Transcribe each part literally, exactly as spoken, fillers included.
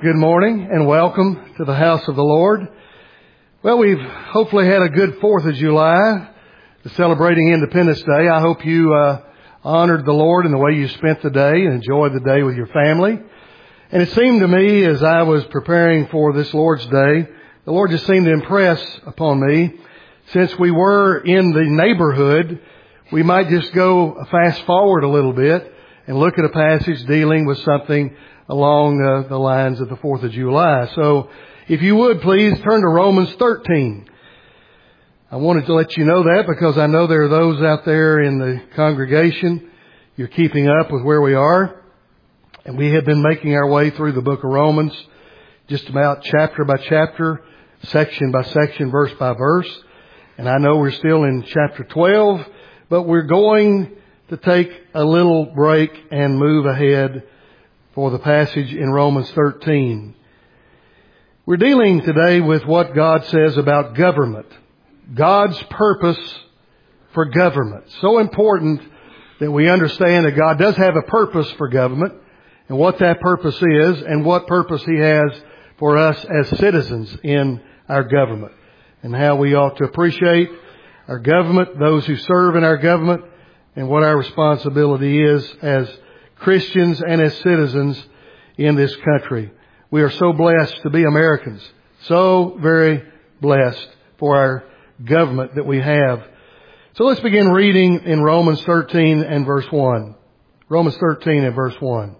Good morning and welcome to the house of the Lord. Well, we've hopefully had a good fourth of July, celebrating Independence Day. I hope you uh, honored the Lord in the way you spent the day and enjoyed the day with your family. And it seemed to me as I was preparing for this Lord's Day, the Lord just seemed to impress upon me, since we were in the neighborhood, we might just go fast forward a little bit and look at a passage dealing with something along uh, the lines of the fourth of July. So if you would please turn to Romans thirteen. I wanted to let you know that because I know there are those out there in the congregation. You're keeping up with where we are. And we have been making our way through the book of Romans, just about chapter by chapter, section by section, verse by verse. And I know we're still in chapter twelve, but we're going to take a little break and move ahead for the passage in Romans thirteen. We're dealing today with what God says about government. God's purpose for government. So important that we understand that God does have a purpose for government and what that purpose is and what purpose He has for us as citizens in our government and how we ought to appreciate our government, those who serve in our government, and what our responsibility is as Christians and as citizens in this country. We are so blessed to be Americans. So very blessed for our government that we have. So let's begin reading in Romans thirteen and verse one. Romans thirteen and verse one.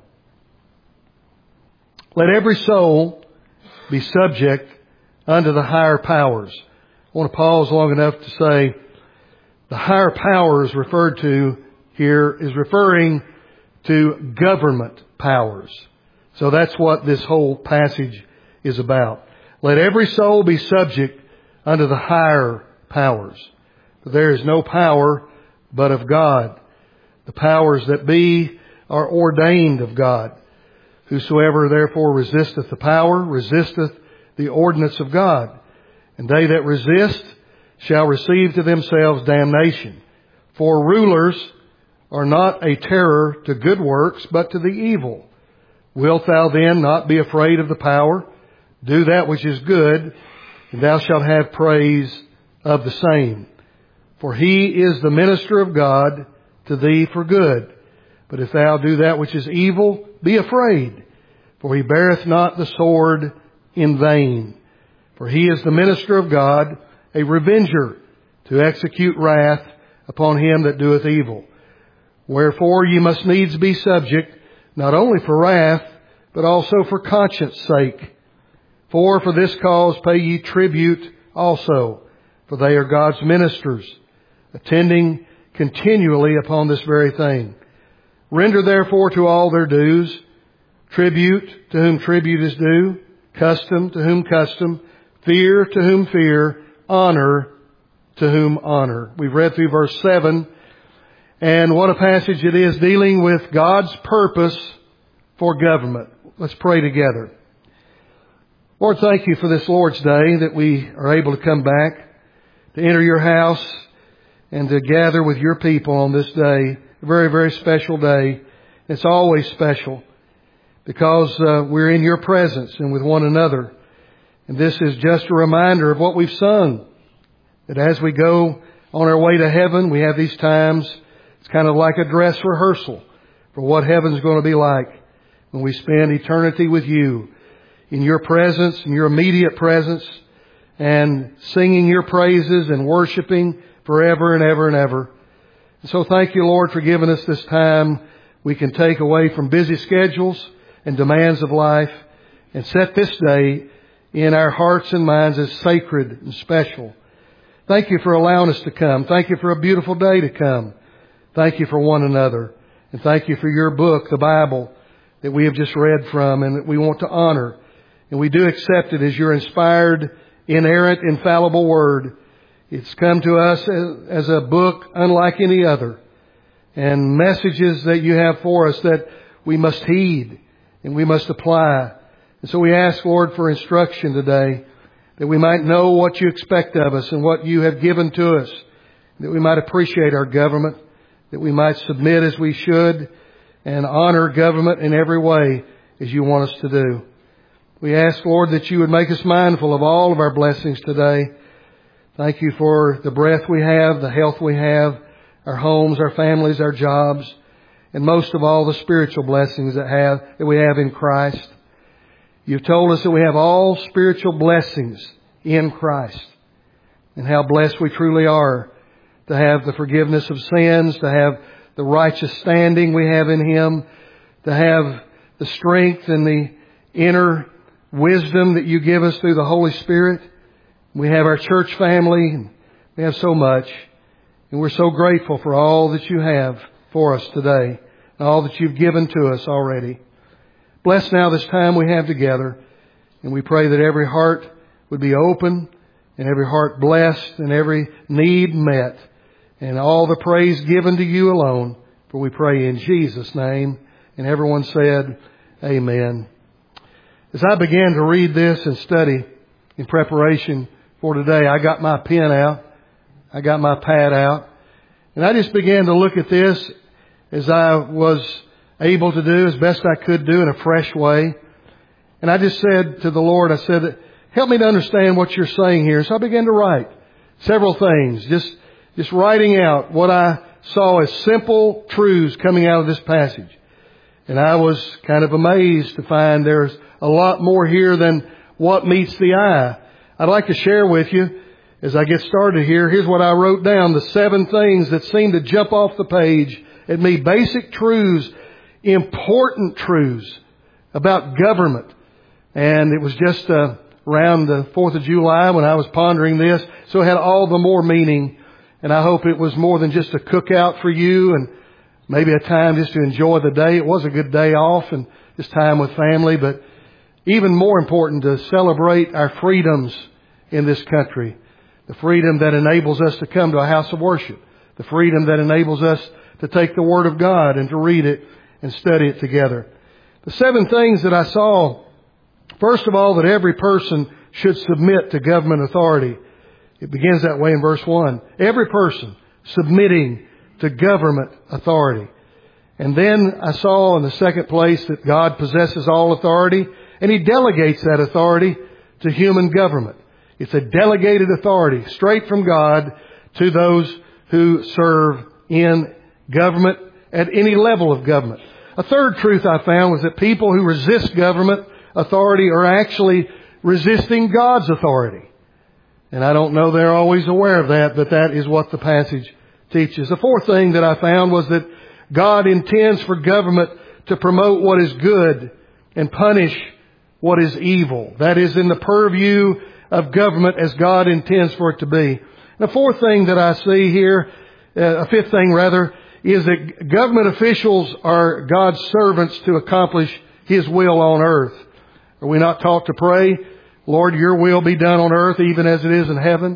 Let every soul be subject unto the higher powers. I want to pause long enough to say the higher powers referred to here is referring to government powers. So that's what this whole passage is about. Let every soul be subject unto the higher powers. For there is no power but of God. The powers that be are ordained of God. Whosoever therefore resisteth the power, resisteth the ordinance of God. And they that resist shall receive to themselves damnation. For rulers are not a terror to good works, but to the evil. Wilt thou then not be afraid of the power? Do that which is good, and thou shalt have praise of the same. For he is the minister of God to thee for good. But if thou do that which is evil, be afraid, for he beareth not the sword in vain. For he is the minister of God, a revenger, to execute wrath upon him that doeth evil. Wherefore ye must needs be subject, not only for wrath, but also for conscience sake. For for this cause pay ye tribute also, for they are God's ministers, attending continually upon this very thing. Render therefore to all their dues, tribute to whom tribute is due, custom to whom custom, fear to whom fear, honor to whom honor. We've read through verse seven. And what a passage it is dealing with God's purpose for government. Let's pray together. Lord, thank you for this Lord's Day that we are able to come back, to enter your house, and to gather with your people on this day. A very, very special day. It's always special because uh, we're in your presence and with one another. And this is just a reminder of what we've sung. That as we go on our way to heaven, we have these times. It's kind of like a dress rehearsal for what heaven's going to be like when we spend eternity with you in your presence, in your immediate presence, and singing your praises and worshiping forever and ever and ever. And so thank you, Lord, for giving us this time we can take away from busy schedules and demands of life and set this day in our hearts and minds as sacred and special. Thank you for allowing us to come. Thank you for a beautiful day to come. Thank you for one another. And thank you for your book, the Bible, that we have just read from and that we want to honor. And we do accept it as your inspired, inerrant, infallible word. It's come to us as a book unlike any other. And messages that you have for us that we must heed and we must apply. And so we ask, Lord, for instruction today, that we might know what you expect of us and what you have given to us, that we might appreciate our government, that we might submit as we should and honor government in every way as you want us to do. We ask, Lord, that you would make us mindful of all of our blessings today. Thank you for the breath we have, the health we have, our homes, our families, our jobs, and most of all, the spiritual blessings that have that we have in Christ. You've told us that we have all spiritual blessings in Christ, and how blessed we truly are to have the forgiveness of sins, to have the righteous standing we have in Him, to have the strength and the inner wisdom that you give us through the Holy Spirit. We have our church family, and we have so much. And we're so grateful for all that you have for us today, and all that you've given to us already. Bless now this time we have together, and we pray that every heart would be open, and every heart blessed, and every need met, and all the praise given to you alone. For we pray in Jesus' name. And everyone said, Amen. As I began to read this and study in preparation for today, I got my pen out. I got my pad out. And I just began to look at this as I was able to do, as best I could do in a fresh way. And I just said to the Lord, I said, help me to understand what you're saying here. So I began to write several things, just, just writing out what I saw as simple truths coming out of this passage. And I was kind of amazed to find there's a lot more here than what meets the eye. I'd like to share with you, as I get started here, here's what I wrote down, the seven things that seem to jump off the page at me. Basic truths, important truths about government. And it was just uh, around the fourth of July when I was pondering this, so it had all the more meaning. And I hope it was more than just a cookout for you and maybe a time just to enjoy the day. It was a good day off and just time with family, but even more important to celebrate our freedoms in this country. The freedom that enables us to come to a house of worship. The freedom that enables us to take the Word of God and to read it and study it together. The seven things that I saw, first of all, that every person should submit to government authority. It begins that way in verse one. Every person submitting to government authority. And then I saw in the second place that God possesses all authority, and He delegates that authority to human government. It's a delegated authority straight from God to those who serve in government at any level of government. A third truth I found was that people who resist government authority are actually resisting God's authority. And I don't know they're always aware of that, but that is what the passage teaches. The fourth thing that I found was that God intends for government to promote what is good and punish what is evil. That is in the purview of government as God intends for it to be. The fourth thing that I see here, uh, a fifth thing rather, is that government officials are God's servants to accomplish His will on earth. Are we not taught to pray, Lord, your will be done on earth even as it is in heaven?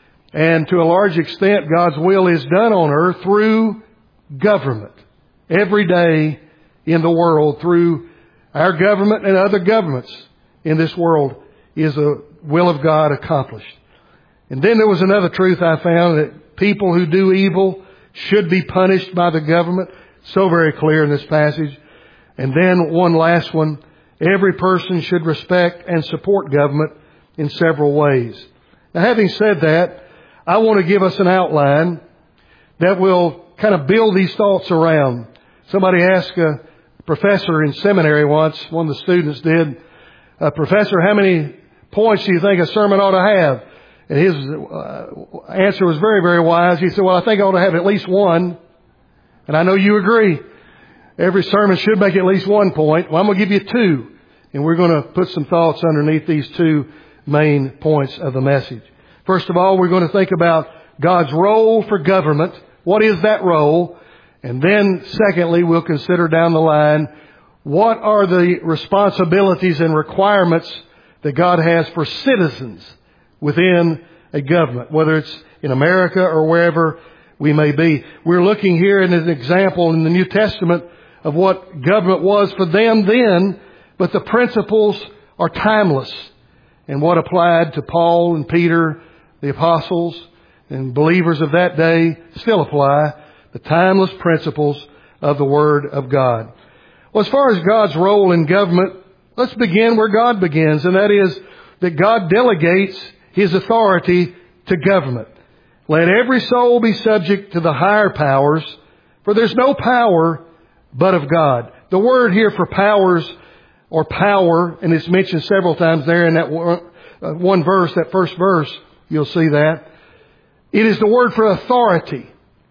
And to a large extent, God's will is done on earth through government. Every day in the world, through our government and other governments in this world, is the will of God accomplished. And then there was another truth I found, that people who do evil should be punished by the government. So very clear in this passage. And then one last one. Every person should respect and support government in several ways. Now, having said that, I want to give us an outline that will kind of build these thoughts around. Somebody asked a professor in seminary once, one of the students did, uh, Professor, how many points do you think a sermon ought to have? And his uh, answer was very, very wise. He said, well, I think I ought to have at least one. And I know you agree. Every sermon should make at least one point. Well, I'm going to give you two. And we're going to put some thoughts underneath these two main points of the message. First of all, we're going to think about God's role for government. What is that role? And then, secondly, we'll consider down the line, what are the responsibilities and requirements that God has for citizens within a government, whether it's in America or wherever we may be. We're looking here at an example in the New Testament of what government was for them then, but the principles are timeless. And what applied to Paul and Peter, the apostles, and believers of that day still apply. The timeless principles of the Word of God. Well, as far as God's role in government, Let's begin where God begins, and that is that God delegates His authority to government. Let every soul be subject to the higher powers, for there's no power but of God. The word here for powers or power, and it's mentioned several times there in that one, uh, one verse, that first verse, you'll see that. It is the word for authority.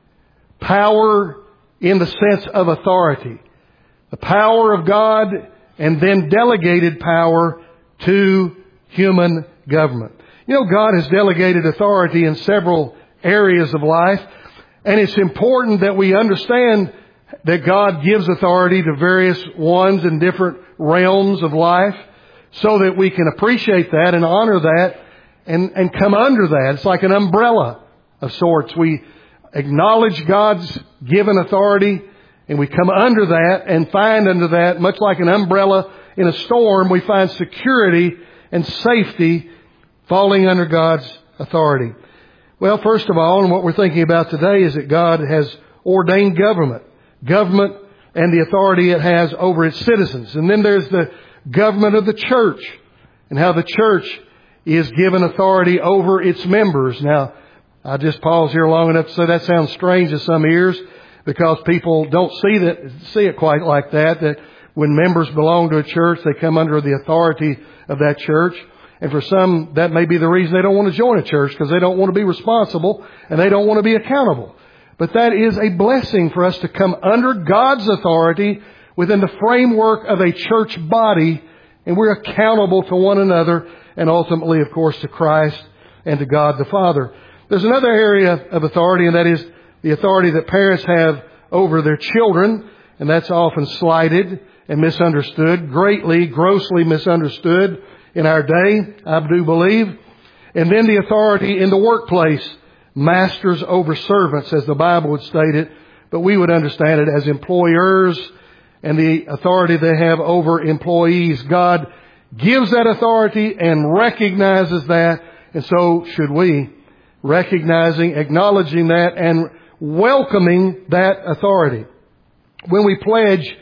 Power in the sense of authority. The power of God and then delegated power to human government. You know, God has delegated authority in several areas of life, and it's important that we understand that God gives authority to various ones in different realms of life so that we can appreciate that and honor that and, and come under that. It's like an umbrella of sorts. We acknowledge God's given authority and we come under that and find under that, much like an umbrella in a storm, we find security and safety falling under God's authority. Well, first of all, and what we're thinking about today is that God has ordained government. Government and the authority it has over its citizens. And then there's the government of the church and how the church is given authority over its members. Now, I'll just pause here long enough to say that sounds strange to some ears because people don't see that, see it quite like that, that when members belong to a church, they come under the authority of that church. And for some, that may be the reason they don't want to join a church because they don't want to be responsible and they don't want to be accountable. But that is a blessing for us to come under God's authority within the framework of a church body, and we're accountable to one another and ultimately, of course, to Christ and to God the Father. There's another area of authority, and that is the authority that parents have over their children, and that's often slighted and misunderstood, greatly, grossly misunderstood in our day, I do believe. And then the authority in the workplace. Masters over servants, as the Bible would state it, but we would understand it as employers and the authority they have over employees. God gives that authority and recognizes that, and so should we, recognizing, acknowledging that, and welcoming that authority. When we pledge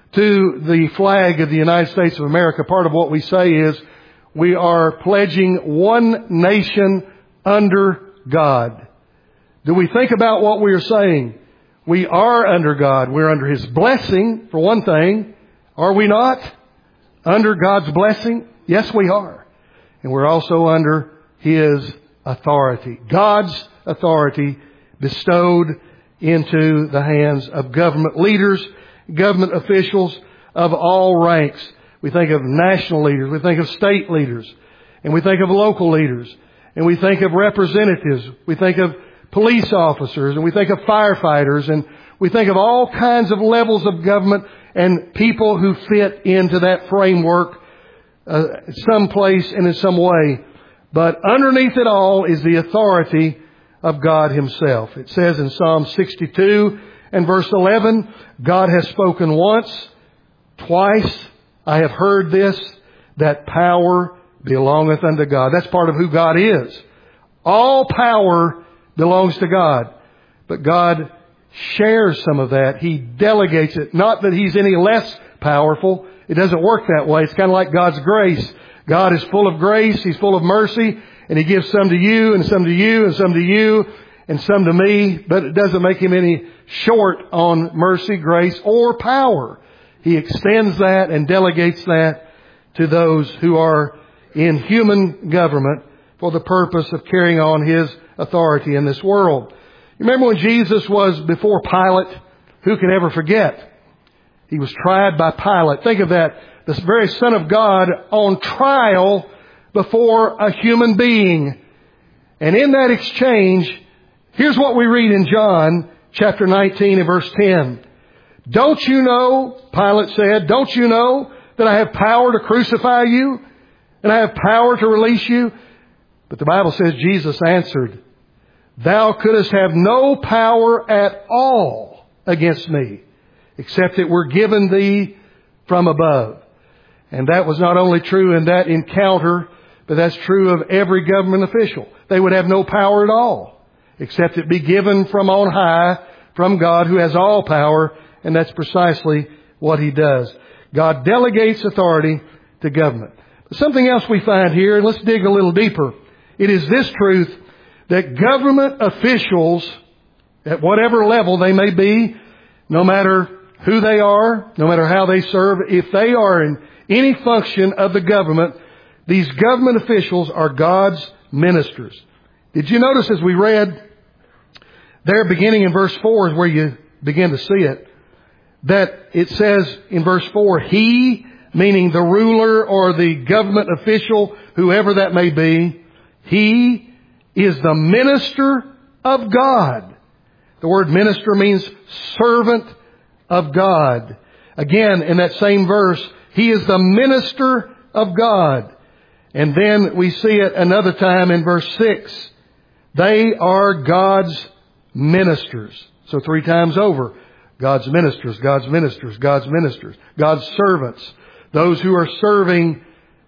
to the flag of the United States of America, part of what we say is we are pledging one nation under God. Do we think about what we are saying? We are under God. We're under His blessing, for one thing. Are we not? Under God's blessing? Yes, we are. And we're also under His authority. God's authority bestowed into the hands of government leaders, government officials of all ranks. We think of national leaders. We think of state leaders. And we think of local leaders. And we think of representatives. We think of police officers. And we think of firefighters. And we think of all kinds of levels of government and people who fit into that framework uh, someplace and in some way. But underneath it all is the authority of God Himself. It says in Psalm sixty-two and verse eleven, God has spoken once, twice, I have heard this, that power belongeth unto God. That's part of who God is. All power belongs to God. But God shares some of that. He delegates it. Not that He's any less powerful. It doesn't work that way. It's kind of like God's grace. God is full of grace. He's full of mercy. And He gives some to you and some to you and some to you and some to me. But it doesn't make Him any short on mercy, grace, or power. He extends that and delegates that to those who are in human government for the purpose of carrying on His authority in this world. You remember when Jesus was before Pilate? Who can ever forget? He was tried by Pilate. Think of that. The very Son of God on trial before a human being. And in that exchange, here's what we read in John chapter nineteen and verse ten. Don't you know, Pilate said, don't you know that I have power to crucify you? And I have power to release you? But the Bible says Jesus answered, Thou couldst have no power at all against me, except it were given thee from above. And that was not only true in that encounter, but that's true of every government official. They would have no power at all, except it be given from on high, from God who has all power, and that's precisely what He does. God delegates authority to government. Something else we find here, and let's dig a little deeper. It is this truth that government officials, at whatever level they may be, no matter who they are, no matter how they serve, if they are in any function of the government, these government officials are God's ministers. Did you notice as we read there, beginning in verse four is where you begin to see it, that it says in verse four, He, meaning the ruler or the government official, whoever that may be, He is the minister of God. The word minister means servant of God. Again, in that same verse, He is the minister of God. And then we see it another time in verse six. They are God's ministers. So three times over, God's ministers, God's ministers, God's ministers, God's servants. Those who are serving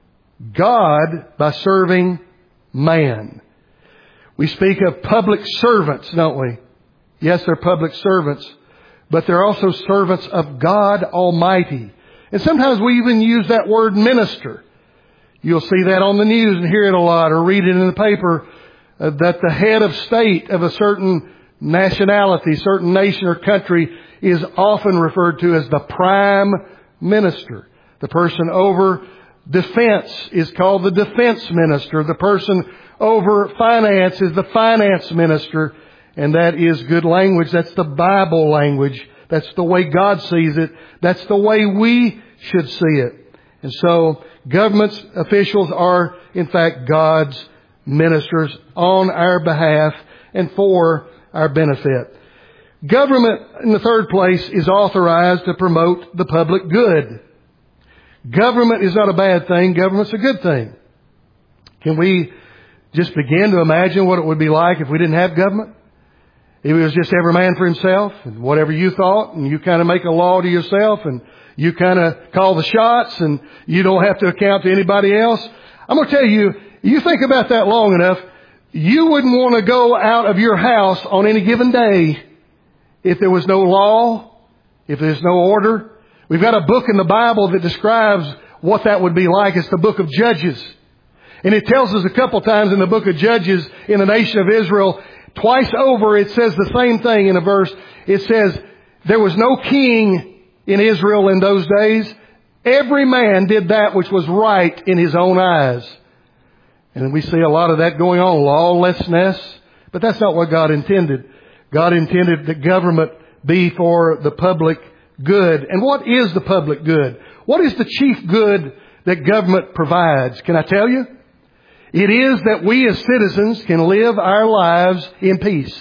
God by serving man. We speak of public servants, don't we? Yes, they're public servants, but they're also servants of God Almighty. And sometimes we even use that word minister. You'll see that on the news and hear it a lot, or read it in the paper, uh, that the head of state of a certain nationality, certain nation or country is often referred to as the prime minister. The person over defense is called the defense minister. The person over finance is the finance minister. And that is good language. That's the Bible language. That's the way God sees it. That's the way we should see it. And so government officials are, in fact, God's ministers on our behalf and for our benefit. Government, in the third place, is authorized to promote the public good. Government is not a bad thing. Government's a good thing. Can we just begin to imagine what it would be like if we didn't have government? If it was just every man for himself and whatever you thought, and you kind of make a law to yourself and you kind of call the shots and you don't have to account to anybody else. I'm going to tell you, you think about that long enough, you wouldn't want to go out of your house on any given day if there was no law, if there's no order. We've got a book in the Bible that describes what that would be like. It's the book of Judges. And it tells us a couple times in the book of Judges in the nation of Israel, twice over it says the same thing in a verse. It says, there was no king in Israel in those days. Every man did that which was right in his own eyes. And we see a lot of that going on, lawlessness. But that's not what God intended. God intended that government be for the public good. And what is the public good? What is the chief good that government provides? Can I tell you? It is that we as citizens can live our lives in peace.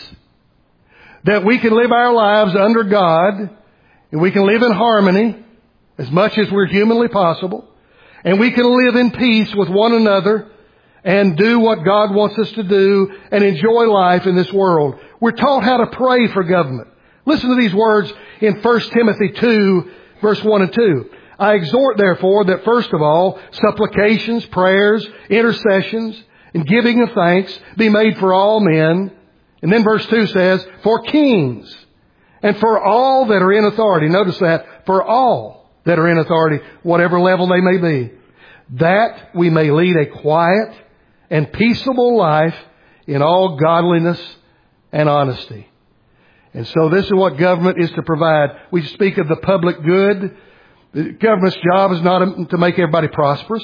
That we can live our lives under God, and we can live in harmony as much as we're humanly possible. And we can live in peace with one another and do what God wants us to do and enjoy life in this world. We're taught how to pray for government. Listen to these words in First Timothy two, verse one and two. I exhort, therefore, that first of all, supplications, prayers, intercessions, and giving of thanks be made for all men. And then verse two says, for kings and for all that are in authority. Notice that, for all that are in authority, whatever level they may be, that we may lead a quiet and peaceable life in all godliness and honesty. And so this is what government is to provide. We speak of the public good. The government's job is not to make everybody prosperous.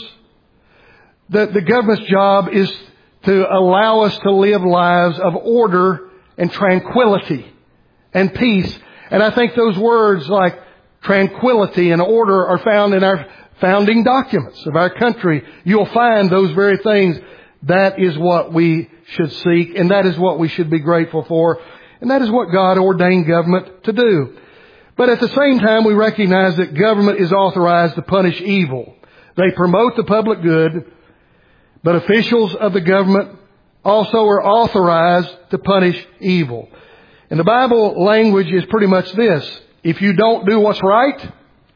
The, the government's job is to allow us to live lives of order and tranquility and peace. And I think those words like tranquility and order are found in our founding documents of our country. You'll find those very things. That is what we should seek, and that is what we should be grateful for. And that is what God ordained government to do. But at the same time, we recognize that government is authorized to punish evil. They promote the public good, but officials of the government also are authorized to punish evil. And the Bible language is pretty much this. If you don't do what's right,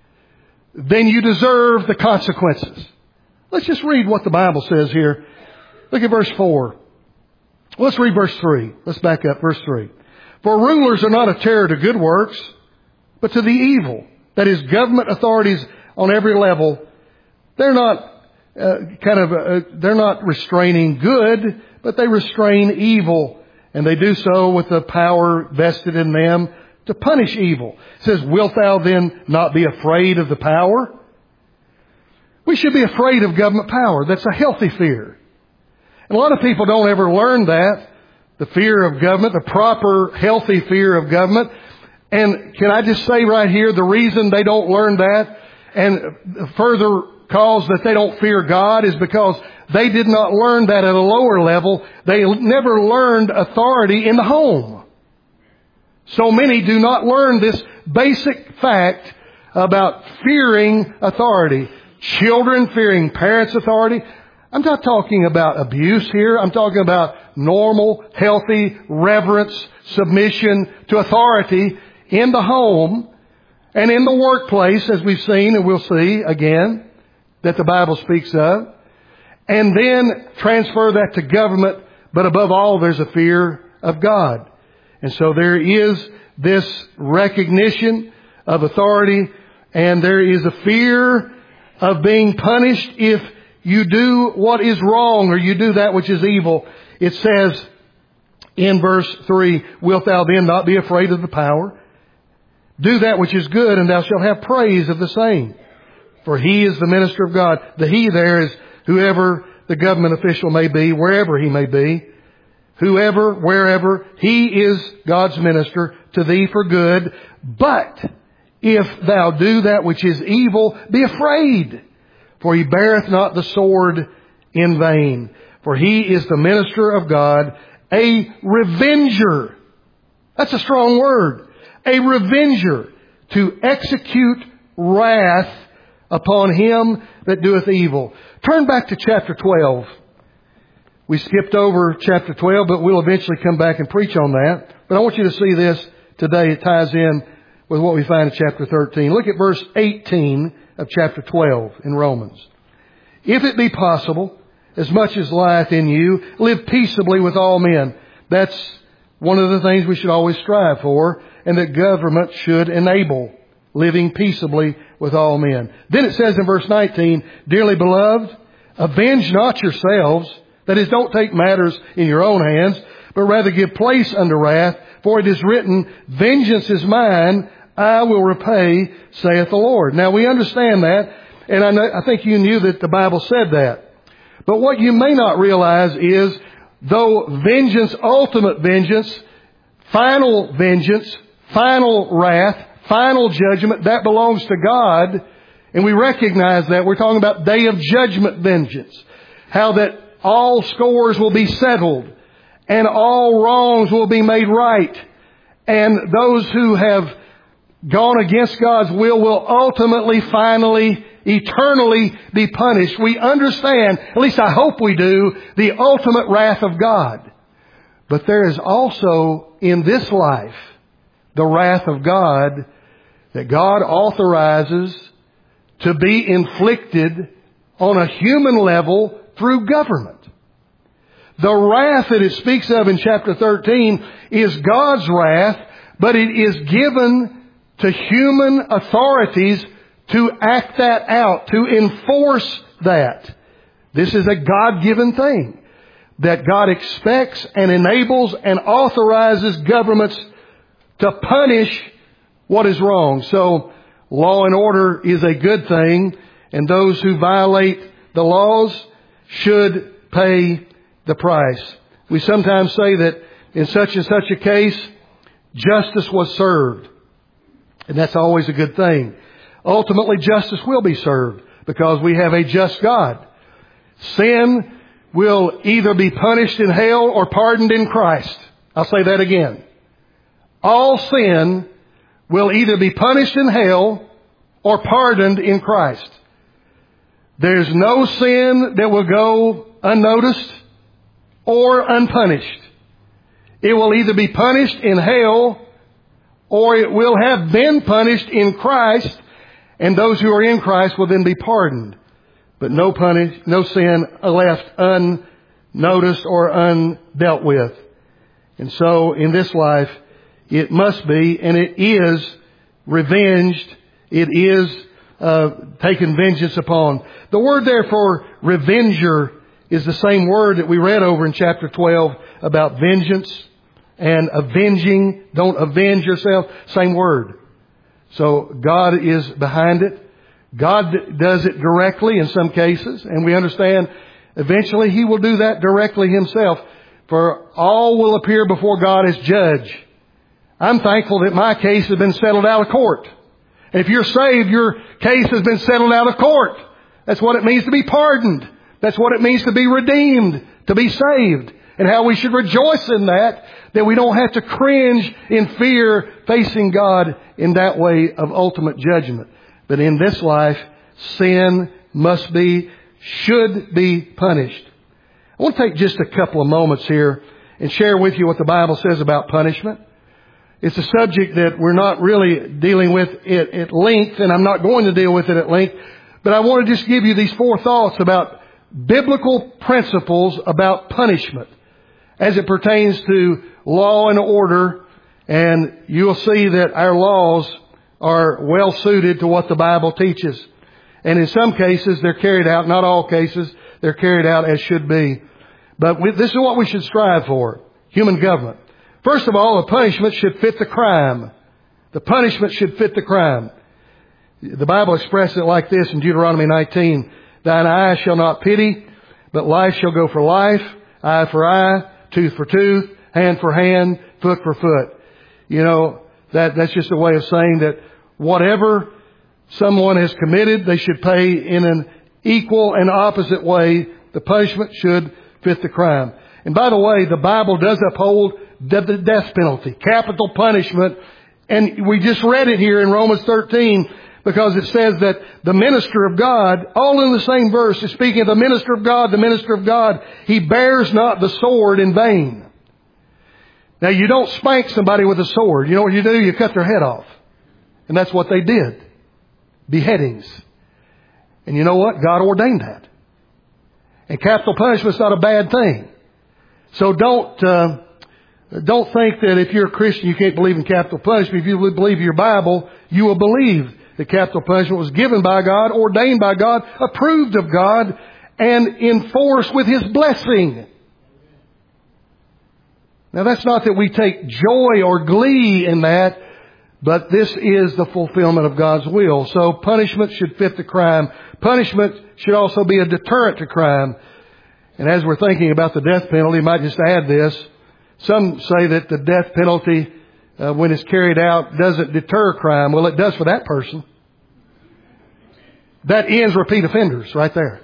then you deserve the consequences. Let's just read what the Bible says here. Look at verse four. Let's read verse three. Let's back up verse three. For rulers are not a terror to good works, but to the evil. That is, government authorities on every level They're not uh, kind of, uh, they're not restraining good, but they restrain evil. And they do so with the power vested in them to punish evil. It says, wilt thou then not be afraid of the power? We should be afraid of government power. That's a healthy fear. And a lot of people don't ever learn that. The fear of government, the proper, healthy fear of government. And can I just say right here, the reason they don't learn that and further cause that they don't fear God is because they did not learn that at a lower level. They never learned authority in the home. So many do not learn this basic fact about fearing authority. Children fearing parents' authority. I'm not talking about abuse here. I'm talking about normal, healthy reverence, submission to authority in the home and in the workplace, as we've seen and we'll see again, that the Bible speaks of. And then transfer that to government. But above all, there's a fear of God. And so there is this recognition of authority, and there is a fear of being punished if you do what is wrong or you do that which is evil. It says in verse three, wilt thou then not be afraid of the power? Do that which is good, and thou shalt have praise of the same. For he is the minister of God. The he there is whoever the government official may be, wherever he may be. Whoever, wherever, he is God's minister to thee for good. But if thou do that which is evil, be afraid. For he beareth not the sword in vain. For he is the minister of God, a revenger. That's a strong word. A revenger, to execute wrath upon him that doeth evil. Turn back to chapter twelve. We skipped over chapter twelve, but we'll eventually come back and preach on that. But I want you to see this today. It ties in with what we find in chapter thirteen. Look at verse eighteen of chapter twelve in Romans. If it be possible, as much as lieth in you, live peaceably with all men. That's one of the things we should always strive for, and that government should enable living peaceably with all men. Then it says in verse nineteen, dearly beloved, avenge not yourselves. That is, don't take matters in your own hands, but rather give place unto wrath. For it is written, vengeance is mine, I will repay, saith the Lord. Now we understand that, and I, know, I think you knew that the Bible said that. But what you may not realize is, though vengeance, ultimate vengeance, final vengeance, final wrath, final judgment, that belongs to God, and we recognize that. We're talking about day of judgment vengeance. How that all scores will be settled, and all wrongs will be made right, and those who have gone against God's will will ultimately, finally, eternally be punished. We understand, at least I hope we do, the ultimate wrath of God. But there is also in this life the wrath of God that God authorizes to be inflicted on a human level through government. The wrath that it speaks of in chapter thirteen is God's wrath, but it is given to human authorities to act that out, to enforce that. This is a God-given thing that God expects and enables and authorizes governments to punish what is wrong. So law and order is a good thing, and those who violate the laws should pay the price. We sometimes say that in such and such a case, justice was served. And that's always a good thing. Ultimately, justice will be served because we have a just God. Sin will either be punished in hell or pardoned in Christ. I'll say that again. All sin will either be punished in hell or pardoned in Christ. There's no sin that will go unnoticed or unpunished. It will either be punished in hell or it will have been punished in Christ, and those who are in Christ will then be pardoned. But no punish, no sin left unnoticed or undealt with. And so in this life, it must be, and it is revenged. It is uh, taken vengeance upon. The word there for revenger is the same word that we read over in chapter twelve about vengeance and avenging. Don't avenge yourself. Same word. So God is behind it. God does it directly in some cases, and we understand eventually He will do that directly Himself. For all will appear before God as judge. I'm thankful that my case has been settled out of court. And if you're saved, your case has been settled out of court. That's what it means to be pardoned. That's what it means to be redeemed, to be saved. And how we should rejoice in that, that we don't have to cringe in fear facing God in that way of ultimate judgment. But in this life, sin must be, should be punished. I want to take just a couple of moments here and share with you what the Bible says about punishment. It's a subject that we're not really dealing with it at length, and I'm not going to deal with it at length. But I want to just give you these four thoughts about biblical principles about punishment as it pertains to law and order. And you'll see that our laws are well suited to what the Bible teaches. And in some cases, they're carried out, not all cases, they're carried out as should be. But we, this is what we should strive for. Human government. First of all, the punishment should fit the crime. The punishment should fit the crime. The Bible expresses it like this in Deuteronomy nineteen. Thine eye shall not pity, but life shall go for life, eye for eye, tooth for tooth, hand for hand, foot for foot. You know, that, that's just a way of saying that whatever someone has committed, they should pay in an equal and opposite way. The punishment should fit the crime. And by the way, the Bible does uphold the death penalty, capital punishment. And we just read it here in Romans thirteen because it says that the minister of God, all in the same verse, is speaking of the minister of God, the minister of God, he bears not the sword in vain. Now, you don't spank somebody with a sword. You know what you do? You cut their head off. And that's what they did. Beheadings. And you know what? God ordained that. And capital punishment is not a bad thing. So don't, uh, don't think that if you're a Christian you can't believe in capital punishment. If you believe your Bible, you will believe that capital punishment was given by God, ordained by God, approved of God, and enforced with His blessing. Now, that's not that we take joy or glee in that, but this is the fulfillment of God's will. So punishment should fit the crime. Punishment should also be a deterrent to crime. And as we're thinking about the death penalty, I might just add this. Some say that the death penalty, uh, when it's carried out, doesn't deter crime. Well, it does for that person. That ends repeat offenders right there.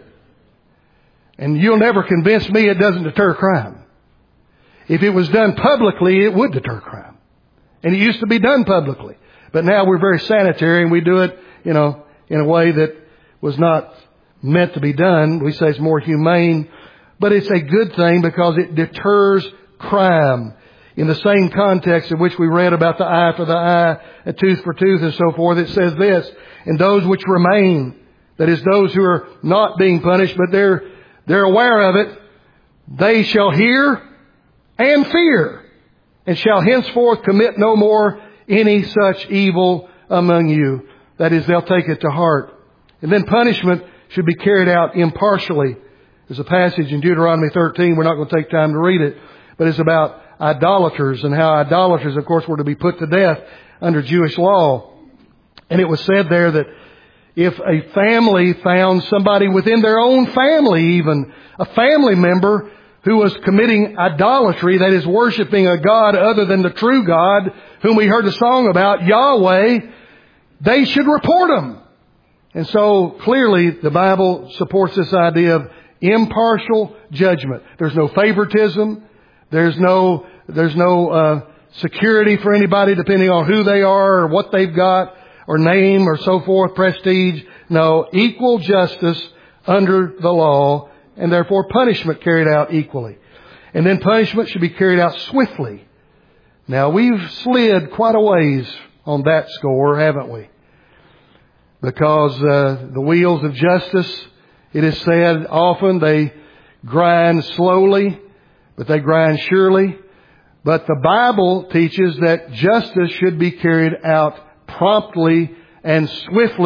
And you'll never convince me it doesn't deter crime. If it was done publicly, it would deter crime. And it used to be done publicly. But now we're very sanitary and we do it, you know, in a way that was not meant to be done. We say it's more humane. But it's a good thing because it deters crime. In the same context in which we read about the eye for the eye, a tooth for tooth and so forth, it says this, and those which remain, that is those who are not being punished, but they're, they're aware of it, they shall hear and fear, and shall henceforth commit no more any such evil among you. That is, they'll take it to heart. And then punishment should be carried out impartially. There's a passage in Deuteronomy thirteen, we're not going to take time to read it, but it's about idolaters and how idolaters, of course, were to be put to death under Jewish law. And it was said there that if a family found somebody within their own family, even a family member who was committing idolatry, that is worshiping a God other than the true God, whom we heard a song about, Yahweh, they should report them. And so clearly the Bible supports this idea of impartial judgment. There's no favoritism. There's no, there's no uh, security for anybody depending on who they are or what they've got or name or so forth, prestige. No, equal justice under the law, and therefore punishment carried out equally. And then punishment should be carried out swiftly. Now, we've slid quite a ways on that score, haven't we? Because uh, the wheels of justice, it is said often, they grind slowly, but they grind surely. But the Bible teaches that justice should be carried out promptly and swiftly,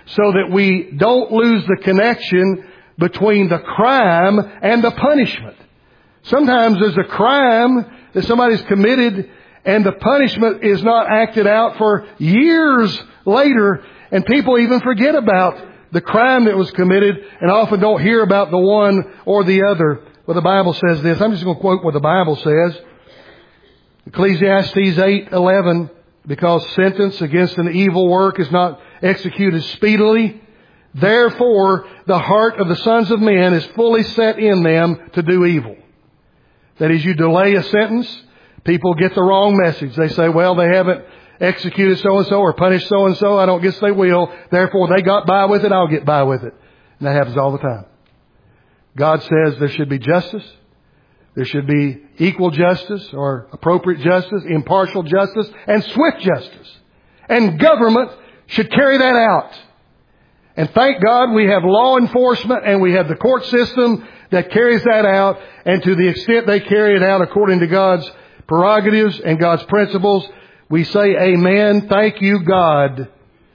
so that we don't lose the connection between the crime and the punishment. Sometimes there's a crime that somebody's committed and the punishment is not acted out for years later, and people even forget about the crime that was committed and often don't hear about the one or the other. Well, the Bible says this. I'm just going to quote what the Bible says. Ecclesiastes eight eleven, because sentence against an evil work is not executed speedily, therefore the heart of the sons of men is fully set in them to do evil. That is, you delay a sentence, people get the wrong message. They say, well, they haven't executed so-and-so or punished so-and-so. I don't guess they will. Therefore, they got by with it. I'll get by with it. And that happens all the time. God says there should be justice. There should be equal justice or appropriate justice, impartial justice, and swift justice. And government should carry that out. And thank God we have law enforcement and we have the court system that carries that out. And to the extent they carry it out according to God's prerogatives and God's principles, we say amen. Thank you, God.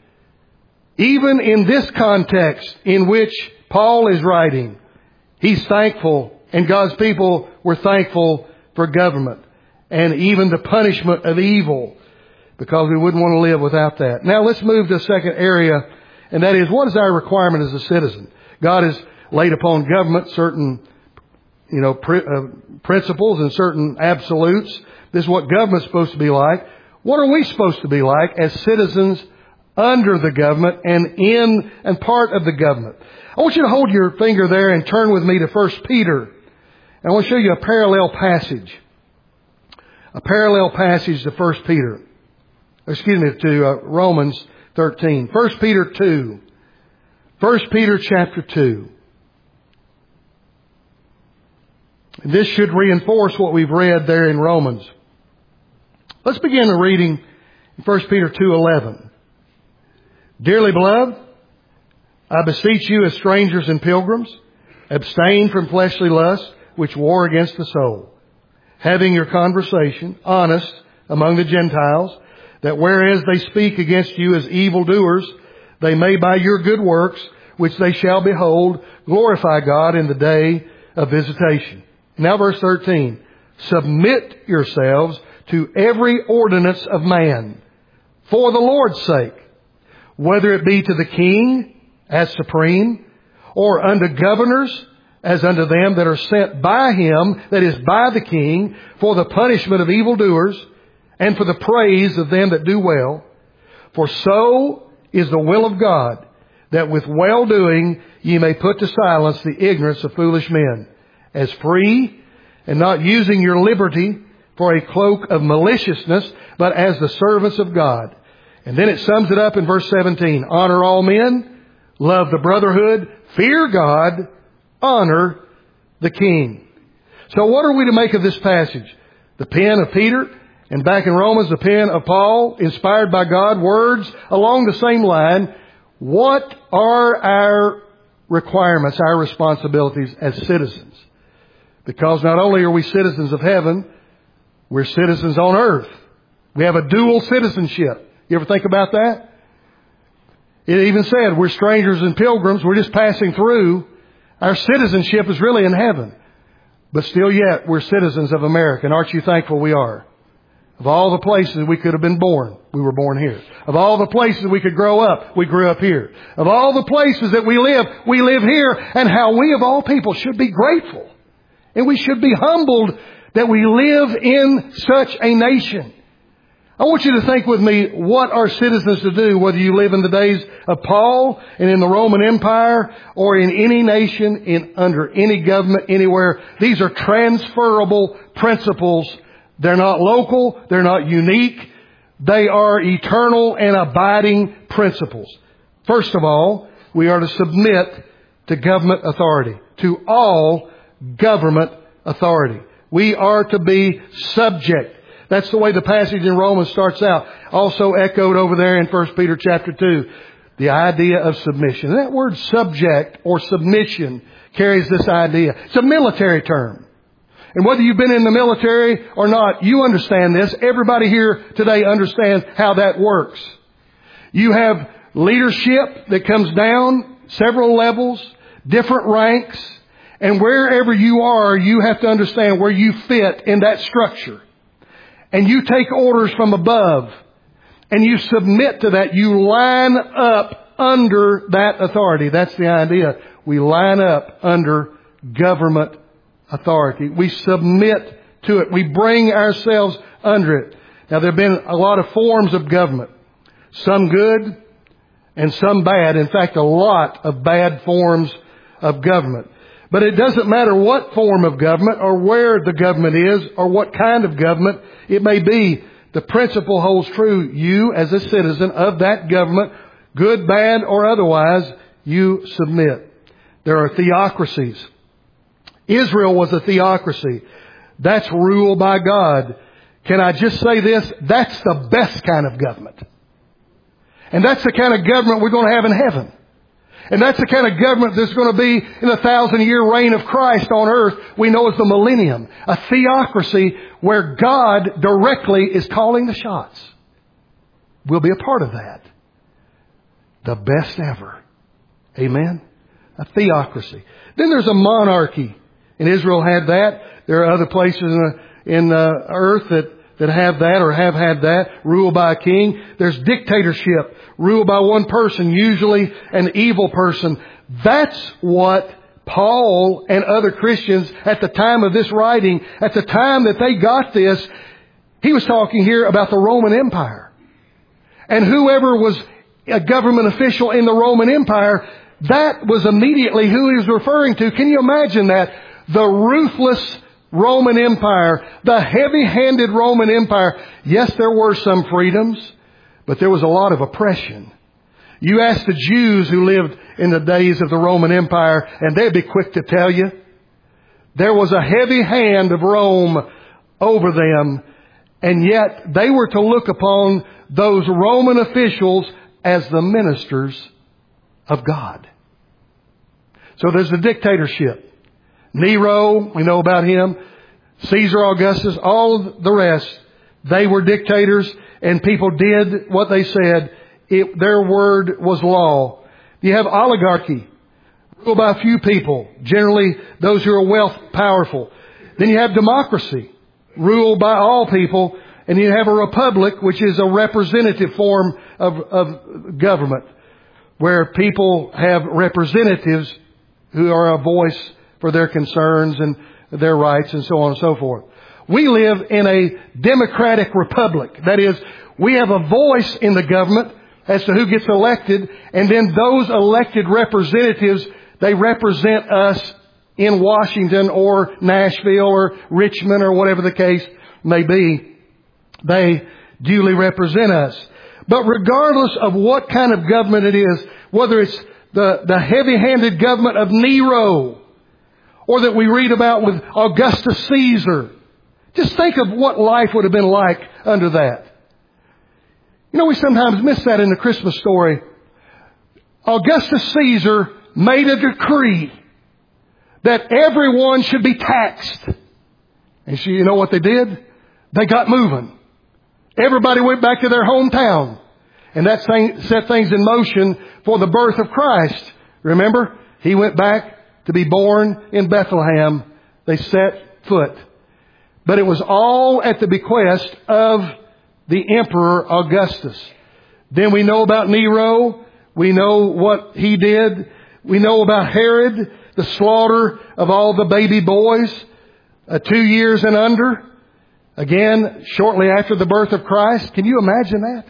Even in this context in which Paul is writing, he's thankful, and God's people were thankful for government and even the punishment of evil, because we wouldn't want to live without that. Now let's move to a second area, and that is, what is our requirement as a citizen? God has laid upon government certain, you know, pr- uh, principles and certain absolutes. This is what government's supposed to be like. What are we supposed to be like as citizens under the government and in and part of the government? I want you to hold your finger there and turn with me to First Peter. And I want to show you a parallel passage. A parallel passage to First Peter. Excuse me, to uh, Romans thirteen. First Peter two. First Peter chapter two. This should reinforce what we've read there in Romans. Let's begin the reading in First Peter two eleven. Dearly beloved, I beseech you as strangers and pilgrims, abstain from fleshly lusts which war against the soul, having your conversation honest among the Gentiles, that whereas they speak against you as evildoers, they may by your good works, which they shall behold, glorify God in the day of visitation. Now verse thirteen. Submit yourselves to every ordinance of man, for the Lord's sake, whether it be to the king as supreme, or unto governors as unto them that are sent by him, that is, by the king, for the punishment of evildoers, and for the praise of them that do well. For so is the will of God, that with well-doing ye may put to silence the ignorance of foolish men, as free, and not using your liberty for a cloak of maliciousness, but as the servants of God. And then it sums it up in verse seventeen. Honor all men, love the brotherhood, fear God, honor the king. So what are we to make of this passage? The pen of Peter, and back in Romans, the pen of Paul, inspired by God, words along the same line. What are our requirements, our responsibilities as citizens? Because not only are we citizens of heaven, we're citizens on earth. We have a dual citizenship. You ever think about that? It even said we're strangers and pilgrims. We're just passing through. Our citizenship is really in heaven. But still yet, we're citizens of America. And aren't you thankful we are? Of all the places we could have been born, we were born here. Of all the places we could grow up, we grew up here. Of all the places that we live, we live here. And how we of all people should be grateful. And we should be humbled that we live in such a nation. I want you to think with me what are citizens to do, whether you live in the days of Paul and in the Roman Empire or in any nation, in under any government, anywhere. These are transferable principles. They're not local. They're not unique. They are eternal and abiding principles. First of all, we are to submit to government authority, to all government authority. We are to be subject. That's the way the passage in Romans starts out. Also echoed over there in First Peter chapter two. The idea of submission. And that word subject or submission carries this idea. It's a military term. And whether you've been in the military or not, you understand this. Everybody here today understands how that works. You have leadership that comes down several levels, different ranks, and wherever you are, you have to understand where you fit in that structure. And you take orders from above, and you submit to that. You line up under that authority. That's the idea. We line up under government authority. We submit to it. We bring ourselves under it. Now, there have been a lot of forms of government. Some good and some bad. In fact, a lot of bad forms of government. But it doesn't matter what form of government or where the government is or what kind of government it may be. The principle holds true. You, as a citizen of that government, good, bad, or otherwise, you submit. There are theocracies. Israel was a theocracy. That's rule by God. Can I just say this? That's the best kind of government. And that's the kind of government we're going to have in heaven. And that's the kind of government that's going to be in the thousand year reign of Christ on earth we know as the millennium. A theocracy where God directly is calling the shots. We'll be a part of that. The best ever. Amen? A theocracy. Then there's a monarchy. And Israel had that. There are other places in the, in the earth that, that have that or have had that. Ruled by a king. There's dictatorship. Ruled by one person, usually an evil person. That's what Paul and other Christians at the time of this writing, at the time that they got this, he was talking here about the Roman Empire. And whoever was a government official in the Roman Empire, that was immediately who he was referring to. Can you imagine that? The ruthless Roman Empire, the heavy-handed Roman Empire. Yes, there were some freedoms, but there was a lot of oppression. You ask the Jews who lived in the days of the Roman Empire, and they'd be quick to tell you, there was a heavy hand of Rome over them, and yet they were to look upon those Roman officials as the ministers of God. So there's the dictatorship. Nero, we know about him. Caesar Augustus, all the rest. They were dictators and people did what they said. It, their word was law. You have oligarchy, ruled by a few people, generally those who are wealth powerful. Then you have democracy, ruled by all people. And you have a republic, which is a representative form of, of government, where people have representatives who are a voice for their concerns and their rights and so on and so forth. We live in a democratic republic. That is, we have a voice in the government as to who gets elected, and then those elected representatives, they represent us in Washington or Nashville or Richmond or whatever the case may be. They duly represent us. But regardless of what kind of government it is, whether it's the, the heavy-handed government of Nero, or that we read about with Augustus Caesar, just think of what life would have been like under that. You know, we sometimes miss that in the Christmas story. Augustus Caesar made a decree that everyone should be taxed. And so you know what they did? They got moving. Everybody went back to their hometown. And that thing set things in motion for the birth of Christ. Remember? He went back to be born in Bethlehem. They set foot. But it was all at the bequest of the Emperor Augustus. Then we know about Nero. We know what he did. We know about Herod, the slaughter of all the baby boys, uh, two years and under. Again, shortly after the birth of Christ. Can you imagine that?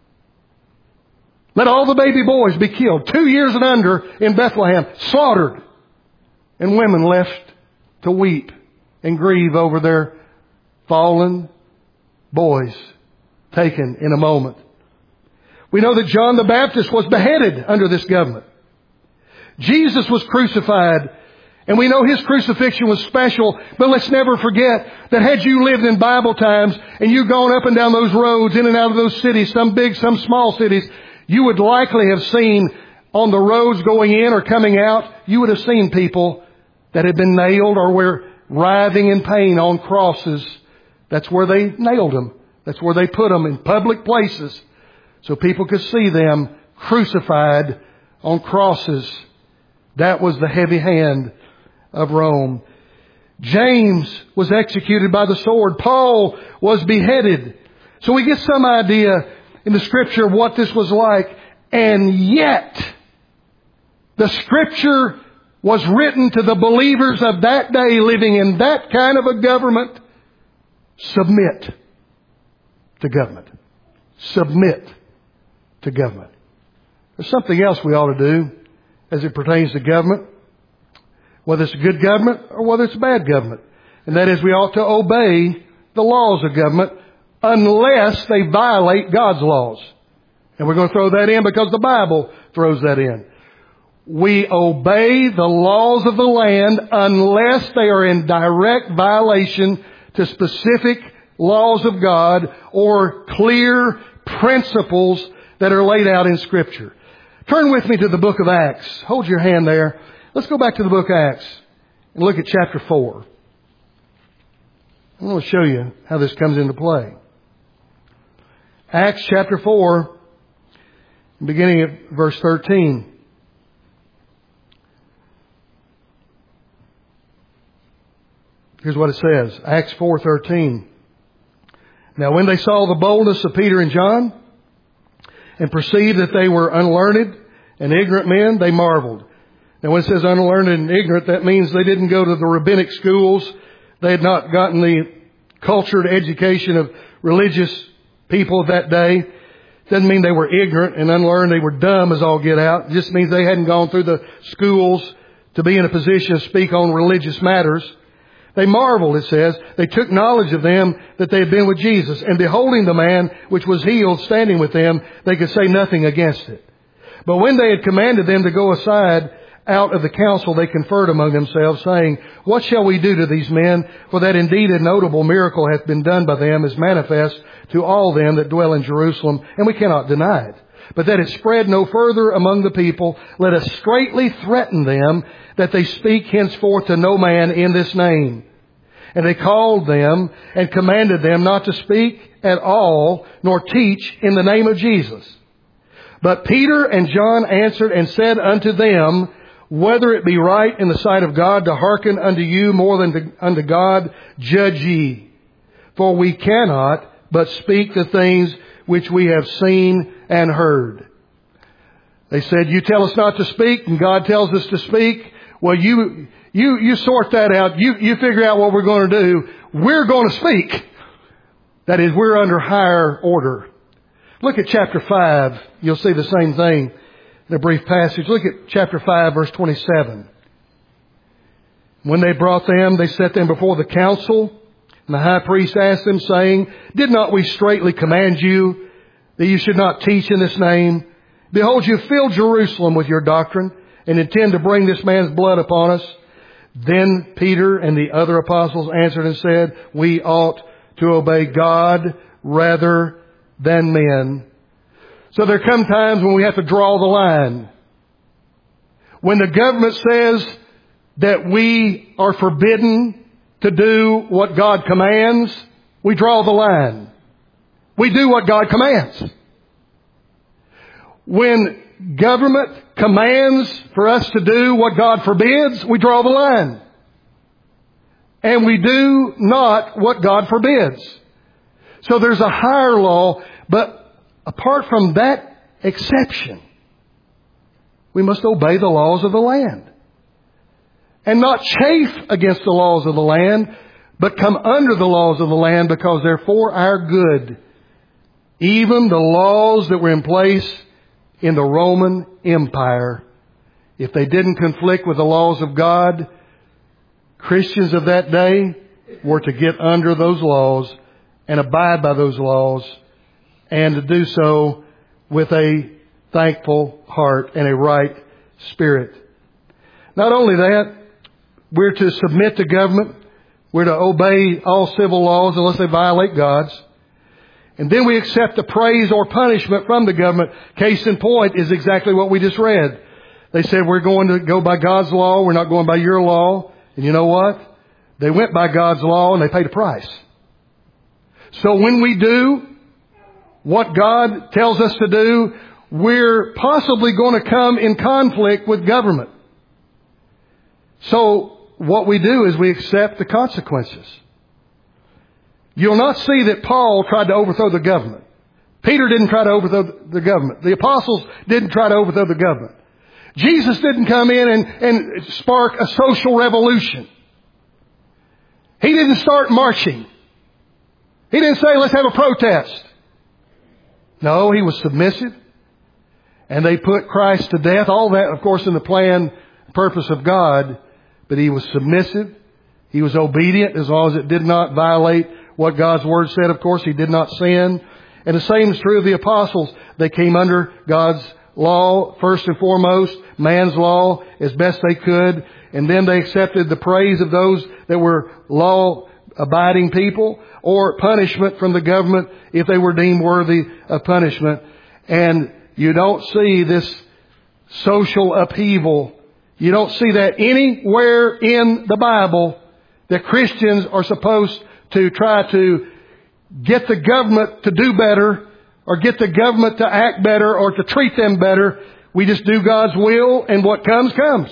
Let all the baby boys be killed. Two years and under in Bethlehem. Slaughtered. And women left to weep and grieve over their fallen boys taken in a moment. We know that John the Baptist was beheaded under this government. Jesus was crucified. And we know his crucifixion was special, but let's never forget that had you lived in Bible times and you'd gone up and down those roads, in and out of those cities, some big, some small cities, you would likely have seen on the roads going in or coming out, you would have seen people that had been nailed or were writhing in pain on crosses. That's where they nailed them. That's where they put them, in public places, so people could see them crucified on crosses. That was the heavy hand of Rome. James was executed by the sword. Paul was beheaded. So we get some idea in the Scripture of what this was like. And yet, the Scripture was written to the believers of that day living in that kind of a government. Submit to government. Submit to government. There's something else we ought to do as it pertains to government, whether it's a good government or whether it's a bad government. And that is, we ought to obey the laws of government unless they violate God's laws. And we're going to throw that in because the Bible throws that in. We obey the laws of the land unless they are in direct violation to specific laws of God or clear principles that are laid out in Scripture. Turn with me to the book of Acts. Hold your hand there. Let's go back to the book of Acts and look at chapter four. I'm going to show you how this comes into play. Acts chapter four, beginning at verse thirteen. Here's what it says. Acts four thirteen. Now when they saw the boldness of Peter and John and perceived that they were unlearned and ignorant men, they marveled. Now when it says unlearned and ignorant, that means they didn't go to the rabbinic schools. They had not gotten the cultured education of religious people of that day. Doesn't mean they were ignorant and unlearned. They were dumb as all get out. It just means they hadn't gone through the schools to be in a position to speak on religious matters. They marveled, it says. They took knowledge of them that they had been with Jesus. And beholding the man which was healed standing with them, they could say nothing against it. But when they had commanded them to go aside out of the council, they conferred among themselves, saying, What shall we do to these men? For that indeed a notable miracle hath been done by them, is manifest to all them that dwell in Jerusalem, and we cannot deny it. But that it spread no further among the people, let us straitly threaten them that they speak henceforth to no man in this name. And they called them and commanded them not to speak at all, nor teach in the name of Jesus. But Peter and John answered and said unto them, Whether it be right in the sight of God to hearken unto you more than to, unto God, judge ye. For we cannot but speak the things which we have seen and heard. They said, You tell us not to speak, and God tells us to speak. Well, you, you, you sort that out. You, you figure out what we're going to do. We're going to speak. That is, we're under higher order. Look at chapter five. You'll see the same thing in a brief passage. Look at chapter five, verse twenty-seven. When they brought them, they set them before the council. And the high priest asked them, saying, Did not we straitly command you that you should not teach in this name? Behold, you fill Jerusalem with your doctrine, and intend to bring this man's blood upon us. Then Peter and the other apostles answered and said, We ought to obey God rather than men. So there come times when we have to draw the line. When the government says that we are forbidden to do what God commands, we draw the line. We do what God commands. When government commands for us to do what God forbids, we draw the line. And we do not what God forbids. So there's a higher law, but apart from that exception, we must obey the laws of the land. And not chafe against the laws of the land, but come under the laws of the land because they're for our good. Even the laws that were in place in the Roman Empire, if they didn't conflict with the laws of God, Christians of that day were to get under those laws and abide by those laws, and to do so with a thankful heart and a right spirit. Not only that, we're to submit to government. We're to obey all civil laws unless they violate God's. And then we accept the praise or punishment from the government. Case in point is exactly what we just read. They said, we're going to go by God's law. We're not going by your law. And you know what? They went by God's law and they paid a price. So when we do what God tells us to do, we're possibly going to come in conflict with government. So what we do is we accept the consequences. You'll not see that Paul tried to overthrow the government. Peter didn't try to overthrow the government. The apostles didn't try to overthrow the government. Jesus didn't come in and, and spark a social revolution. He didn't start marching. He didn't say, let's have a protest. No, he was submissive. And they put Christ to death. All that, of course, in the plan, purpose of God. But he was submissive. He was obedient as long as it did not violate what God's Word said. Of course, he did not sin. And the same is true of the apostles. They came under God's law, first and foremost, man's law, as best they could. And then they accepted the praise of those that were law-abiding people, or punishment from the government if they were deemed worthy of punishment. And you don't see this social upheaval. You don't see that anywhere in the Bible that Christians are supposed to try to get the government to do better, or get the government to act better, or to treat them better. We just do God's will, and what comes, comes.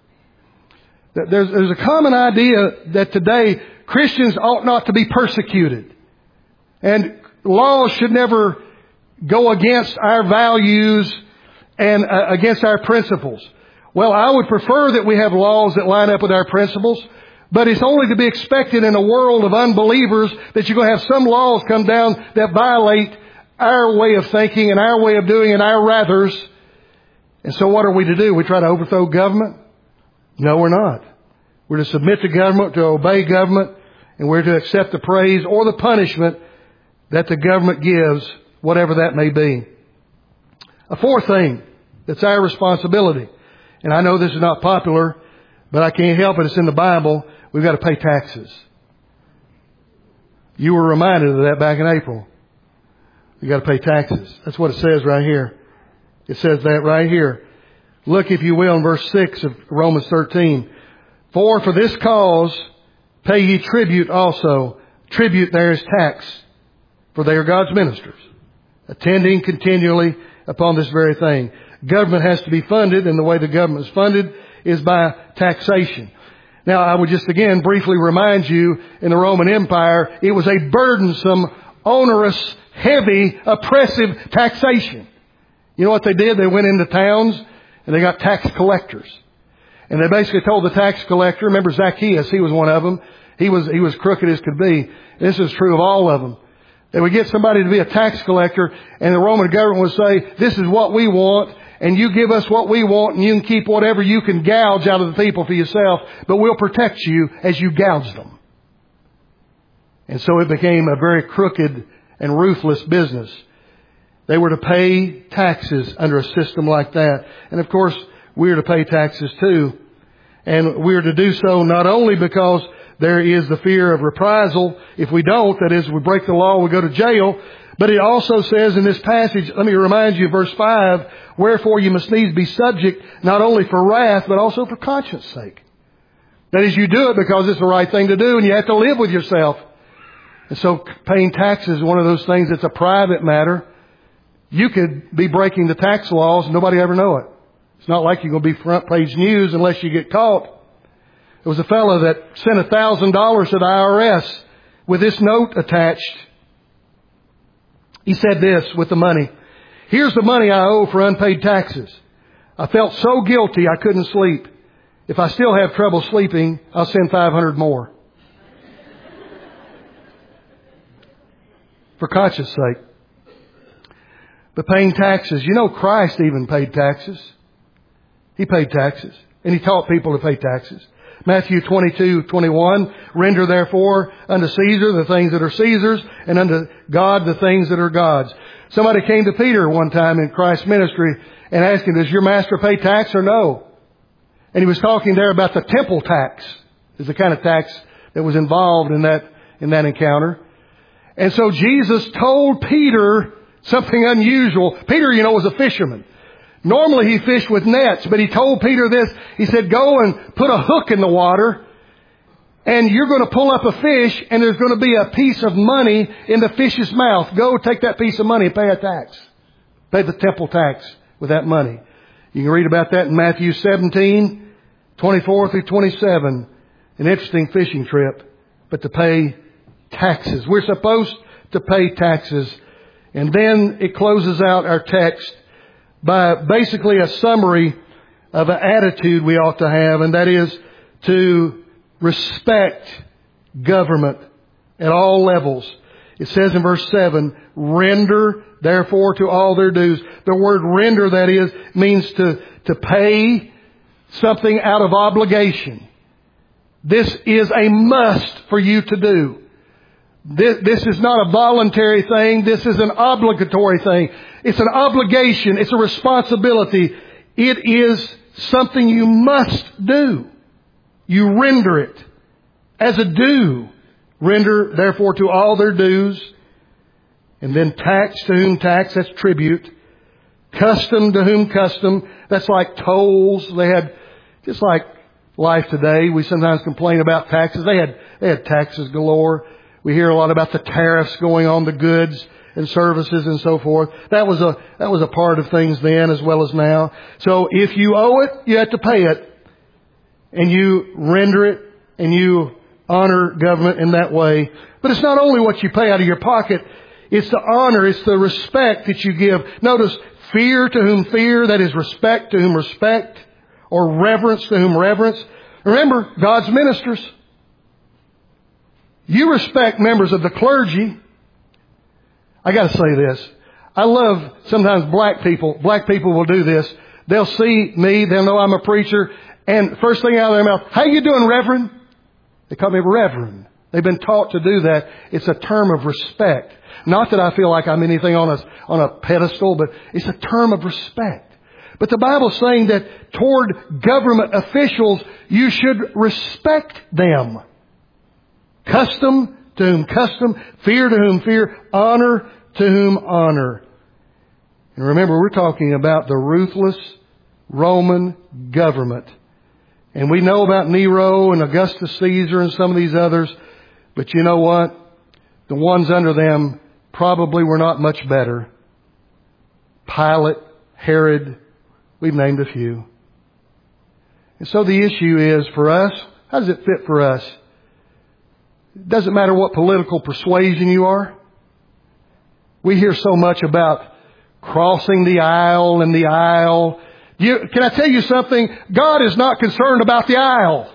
There's, there's a common idea that today Christians ought not to be persecuted. And laws should never go against our values and uh, against our principles. Well, I would prefer that we have laws that line up with our principles. But it's only to be expected in a world of unbelievers that you're going to have some laws come down that violate our way of thinking and our way of doing and our rathers. And so what are we to do? We try to overthrow government? No, we're not. We're to submit to government, to obey government, and we're to accept the praise or the punishment that the government gives, whatever that may be. A fourth thing that's our responsibility, and I know this is not popular, but I can't help it, it's in the Bible. We've got to pay taxes. You were reminded of that back in April. You've got to pay taxes. That's what it says right here. It says that right here. Look, if you will, in verse six of Romans thirteen. For for this cause pay ye tribute also. Tribute there is tax. For they are God's ministers, attending continually upon this very thing. Government has to be funded, and the way the government is funded is by taxation. Now, I would just again briefly remind you, in the Roman Empire, it was a burdensome, onerous, heavy, oppressive taxation. You know what they did? They went into towns and they got tax collectors. And they basically told the tax collector, remember Zacchaeus, he was one of them. He was, he was crooked as could be. This is true of all of them. They would get somebody to be a tax collector, and the Roman government would say, this is what we want, and you give us what we want, and you can keep whatever you can gouge out of the people for yourself, but we'll protect you as you gouge them. And so it became a very crooked and ruthless business. They were to pay taxes under a system like that. And of course, we are to pay taxes too. And we are to do so not only because there is the fear of reprisal. If we don't, that is, we break the law, we go to jail. But it also says in this passage, let me remind you, verse five, wherefore you must needs be subject not only for wrath, but also for conscience sake. That is, you do it because it's the right thing to do, and you have to live with yourself. And so paying taxes is one of those things that's a private matter. You could be breaking the tax laws and nobody ever know it. It's not like you're going to be front page news unless you get caught. There was a fellow that sent a thousand dollars to the I R S with this note attached. He said this with the money. Here's the money I owe for unpaid taxes. I felt so guilty I couldn't sleep. If I still have trouble sleeping, I'll send five hundred more. For conscience sake. But paying taxes. You know, Christ even paid taxes. He paid taxes. And He taught people to pay taxes. Matthew twenty-two twenty-one, render therefore unto Caesar the things that are Caesar's, and unto God the things that are God's. Somebody came to Peter one time in Christ's ministry and asked him, does your master pay tax or no? And he was talking there about the temple tax, is the kind of tax that was involved in that, in that encounter. And so Jesus told Peter something unusual. Peter, you know, was a fisherman. Normally he fished with nets, but he told Peter this. He said, go and put a hook in the water, and you're going to pull up a fish, and there's going to be a piece of money in the fish's mouth. Go take that piece of money and pay a tax. Pay the temple tax with that money. You can read about that in Matthew seventeen, twenty-four through twenty-seven. An interesting fishing trip. But to pay taxes. We're supposed to pay taxes. And then it closes out our text by basically a summary of an attitude we ought to have, and that is to respect government at all levels. It says in verse seven, render therefore to all their dues. The word render, that is, means to, to pay something out of obligation. This is a must for you to do. This, this is not a voluntary thing. This is an obligatory thing. It's an obligation. It's a responsibility. It is something you must do. You render it as a due. Render, therefore, to all their dues. And then tax to whom tax, that's tribute. Custom to whom custom, that's like tolls. They had, just like life today, we sometimes complain about taxes. They had, they had taxes galore. We hear a lot about the tariffs going on the goods and services and so forth. That was a, that was a part of things then as well as now. So if you owe it, you have to pay it. And you render it and you honor government in that way. But it's not only what you pay out of your pocket. It's the honor, it's the respect that you give. Notice, fear to whom fear, that is respect to whom respect, or reverence to whom reverence. Remember, God's ministers. You respect members of the clergy. I got to say this. I love sometimes black people. Black people will do this. They'll see me. They'll know I'm a preacher. And first thing out of their mouth, how you doing, Reverend? They call me Reverend. They've been taught to do that. It's a term of respect. Not that I feel like I'm anything on a, on a pedestal, but it's a term of respect. But the Bible's saying that toward government officials, you should respect them. Custom to whom custom, fear to whom fear, honor to whom honor. And remember, we're talking about the ruthless Roman government. And we know about Nero and Augustus Caesar and some of these others. But you know what? The ones under them probably were not much better. Pilate, Herod, we've named a few. And so the issue is for us, how does it fit for us? It doesn't matter what political persuasion you are. We hear so much about crossing the aisle and the aisle. You, can I tell you something? God is not concerned about the aisle.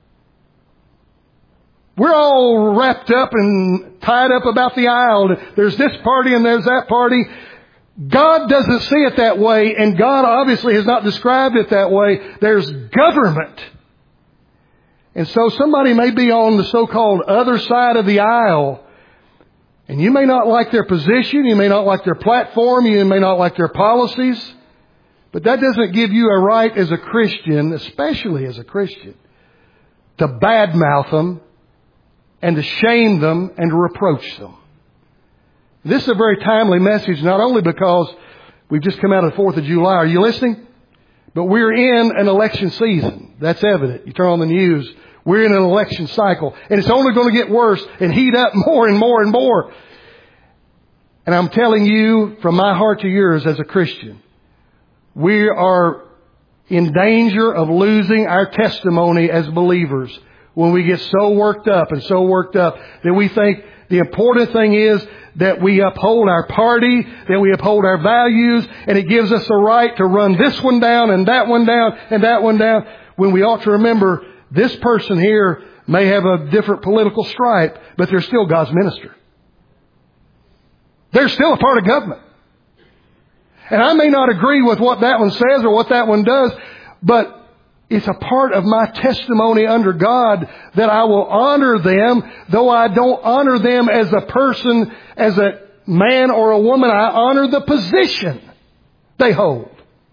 We're all wrapped up and tied up about the aisle. There's this party and there's that party. God doesn't see it that way, and God obviously has not described it that way. There's government. And so somebody may be on the so-called other side of the aisle, and you may not like their position, you may not like their platform, you may not like their policies, but that doesn't give you a right as a Christian, especially as a Christian, to badmouth them and to shame them and to reproach them. This is a very timely message, not only because we've just come out of the fourth of July. Are you listening? But we're in an election season. That's evident. You turn on the news. We're in an election cycle. And it's only going to get worse and heat up more and more and more. And I'm telling you from my heart to yours as a Christian, we are in danger of losing our testimony as believers when we get so worked up and so worked up that we think the important thing is that we uphold our party, that we uphold our values, and it gives us the right to run this one down and that one down and that one down, when we ought to remember this person here may have a different political stripe, but they're still God's minister. They're still a part of government. And I may not agree with what that one says or what that one does, but it's a part of my testimony under God that I will honor them, though I don't honor them as a person, as a man or a woman. I honor the position they hold.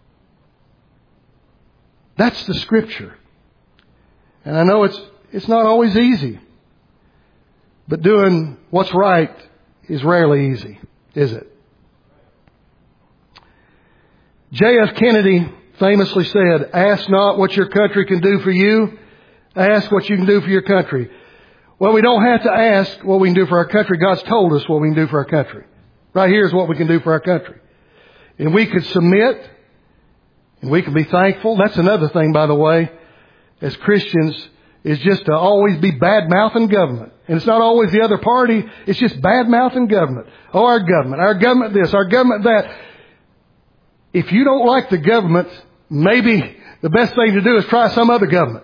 That's the Scripture. And I know it's it's not always easy. But doing what's right is rarely easy, is it? J F Kennedy famously said, ask not what your country can do for you. Ask what you can do for your country. Well, we don't have to ask what we can do for our country. God's told us what we can do for our country. Right here is what we can do for our country. And we could submit, and we can be thankful. That's another thing, by the way, as Christians, is just to always be bad-mouthing government. And it's not always the other party. It's just bad-mouthing government. Oh, our government, our government this, our government that. If you don't like the government, maybe the best thing to do is try some other government.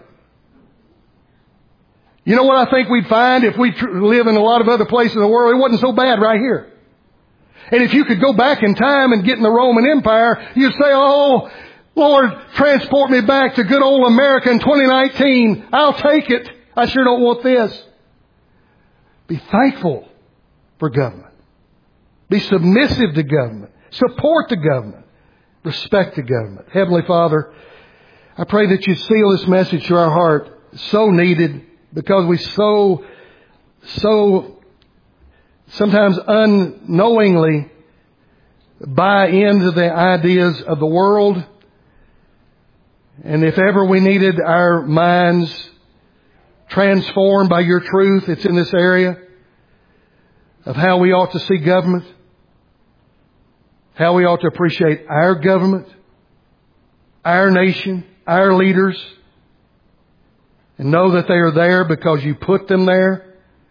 You know what I think we'd find if we tr- live in a lot of other places in the world? It wasn't so bad right here. And if you could go back in time and get in the Roman Empire, you'd say, oh, Lord, transport me back to good old America in twenty nineteen. I'll take it. I sure don't want this. Be thankful for government. Be submissive to government. Support the government. Respect the government. Heavenly Father, I pray that you seal this message to our heart. So needed, because we so, so sometimes unknowingly buy into the ideas of the world. And if ever we needed our minds transformed by your truth, it's in this area of how we ought to see government, how we ought to appreciate our government, our nation, our leaders, and know that they are there because you put them there.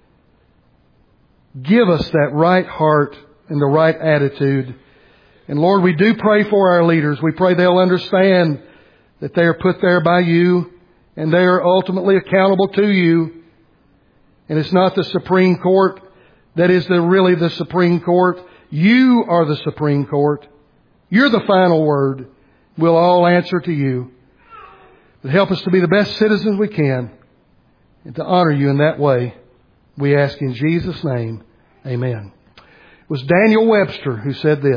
Give us that right heart and the right attitude. And Lord, we do pray for our leaders. We pray they'll understand that they are put there by you and they are ultimately accountable to you. And it's not the Supreme Court that is the, really the Supreme Court. You are the Supreme Court. You're the final word. We'll all answer to you. But help us to be the best citizens we can and to honor you in that way. We ask in Jesus' name, amen. It was Daniel Webster who said this.